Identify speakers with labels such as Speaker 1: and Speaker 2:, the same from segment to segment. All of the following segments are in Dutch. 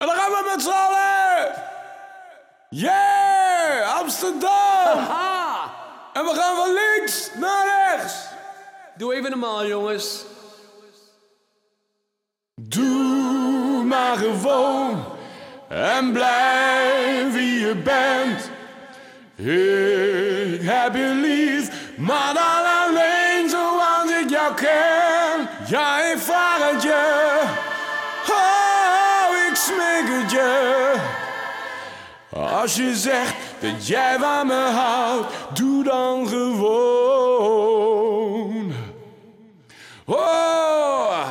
Speaker 1: En dan gaan we met z'n allen! Yeah! Amsterdam!
Speaker 2: Haha!
Speaker 1: En we gaan van links naar rechts!
Speaker 2: Doe even normaal, jongens.
Speaker 1: Doe maar gewoon en blijf wie je bent. Ik heb je lief, maar dan alleen zoals ik jou ken. Ja, ik vraag het je, oh, ik smeek het je. Als je zegt dat jij van me houdt, doe dan gewoon. Oh,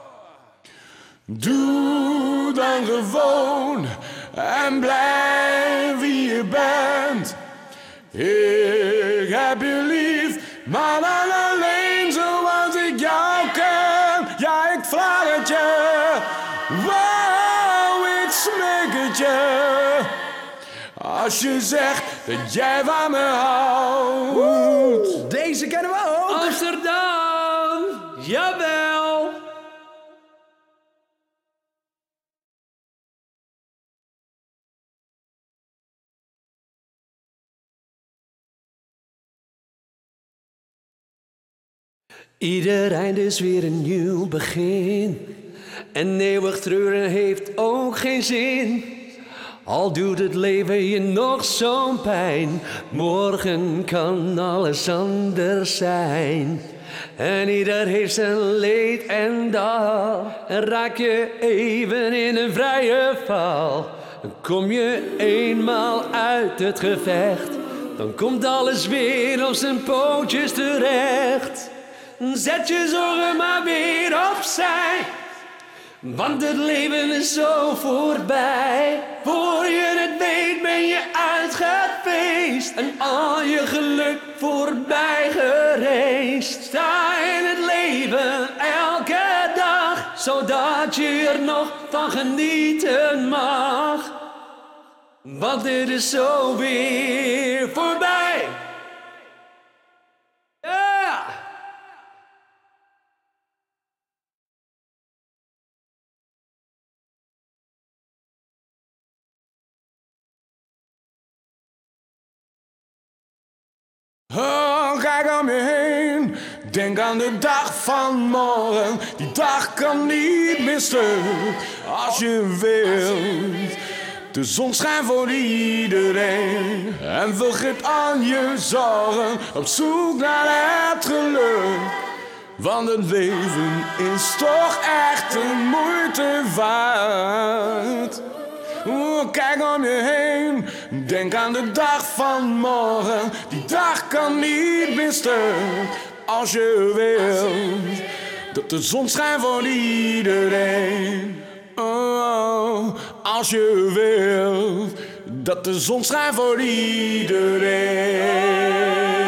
Speaker 1: doe dan gewoon en blijf wie je bent. Ik heb je lief, maar dan alleen zoals ik jou ken. Ja, ik vraag het je, wow, ik smeek het je. Als je zegt dat jij van me houdt.
Speaker 3: Deze kennen we ook.
Speaker 2: Amsterdam! Jawel! Ieder einde is weer een nieuw begin. En eeuwig treuren heeft ook geen zin. Al doet het leven je nog zo'n pijn. Morgen kan alles anders zijn. En ieder heeft zijn leed en dal. En raak je even in een vrije val. Dan kom je eenmaal uit het gevecht. Dan komt alles weer op zijn pootjes terecht. Zet je zorgen maar weer opzij. Want het leven is zo voorbij. Voor je het weet ben je uitgefeest. En al je geluk voorbij gereisd. Sta in het leven elke dag. Zodat je er nog van genieten mag. Want dit is zo weer voorbij. Ja!
Speaker 1: Oh, kijk om je heen, denk aan de dag van morgen. Die dag kan niet missen als je wilt. De zon schijnt voor iedereen en vergeet aan je zorgen, op zoek naar het geluk. Want het leven is toch echt een moeite waard. Kijk om je heen, denk aan de dag van morgen. Die dag kan niet missen als je wilt. Dat de zon schijnt voor iedereen. Oh, als je wilt. Dat de zon schijnt voor iedereen.